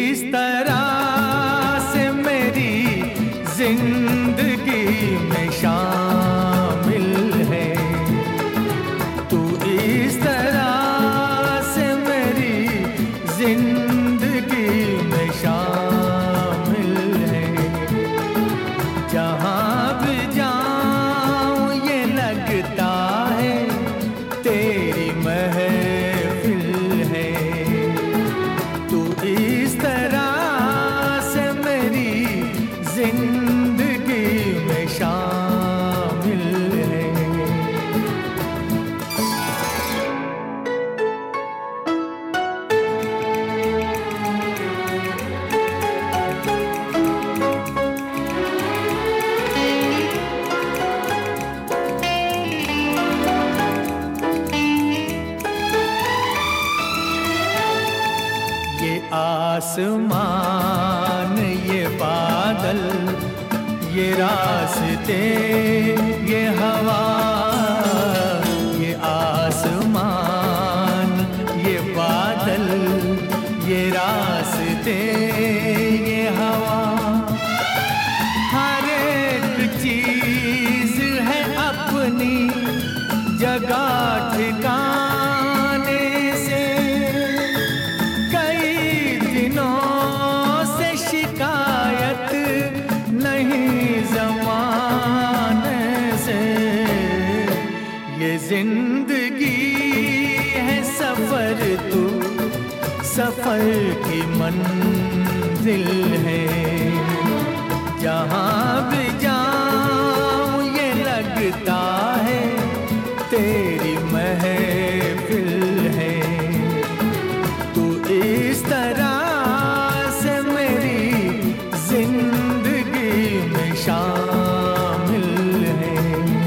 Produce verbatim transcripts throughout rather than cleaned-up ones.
इस तरह से मेरी जिंदगी में शामिल है, तू इस तरह से मेरी जिंदगी में शामिल है। जहाँ भी जाऊँ ये लगता है तेरी महफिल है, तू इस तरह से मेरी जिंदगी में शामिल है। ये आसमान, ये बादल, ये रास्ते, ये हवा, ये आसमान, ये बादल, ये रास्ते, ये हवा, हर एक चीज है अपनी जगह ठिकाने से। कई दिनों से शिकायत नहीं ज़माने से। ये जिंदगी है सफर, तू सफर की मंजिल है। जहाँ भी जाऊँ ये लगता है तेरी महफिल है, तू इस तरह से मेरी जिंदगी में शामिल है।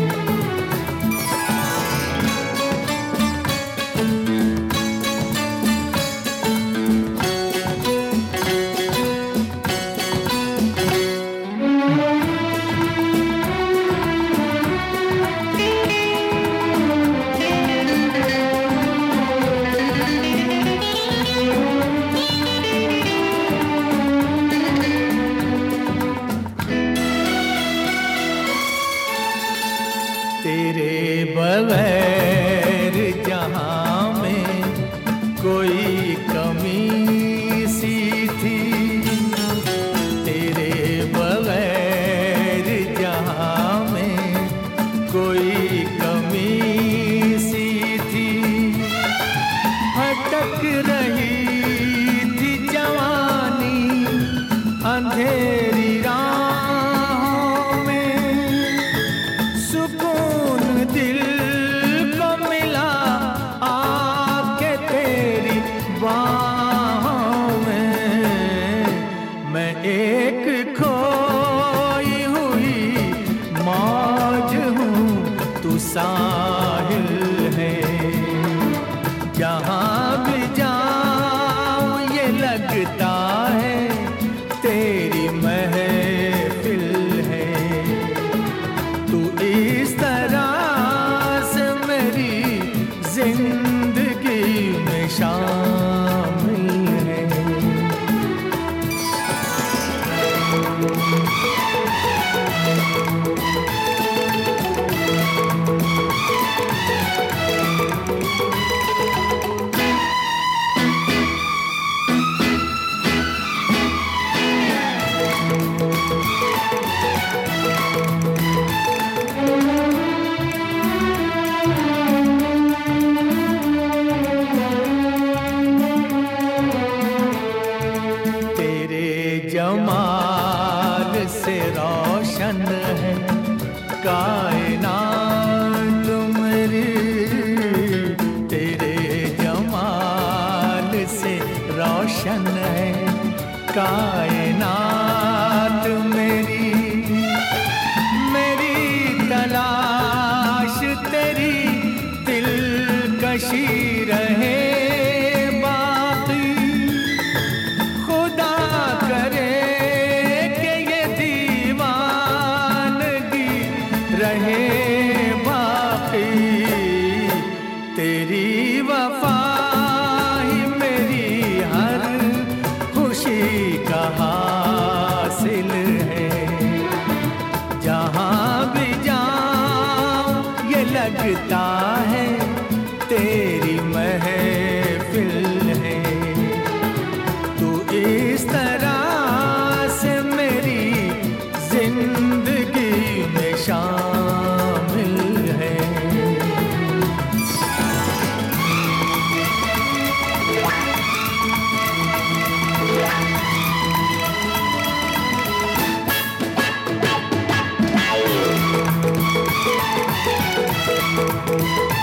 तेरे बगैर जहाँ में कोई कमी सी थी, तेरे बगैर जहाँ में कोई कमी सी थी। भटक रही थी जवानी अंधेरी राहों में, सुकून दिल को मिला आके तेरी बाहों में। मैं एक खोई हुई मौज हूँ, तू साहिल है। जहाँ भी जाऊँ ये लगता है तेरी महफिल है, तू इस तरह से मेरी जिंदगी में शामिल है। जमाल से रोशन है कायनात मेरी, तेरे जमाल से रोशन है कायनात मेरी। मेरी तलाश तेरी दिलकशी रहे रहे बाकी। तेरी वफा ही मेरी हर खुश खुशी का हासिल है। जहाँ भी जाऊं ये लगता है तेरी महफिल है। तू इस तरह से मेरी जिंदगी में शामिल है। Thank you.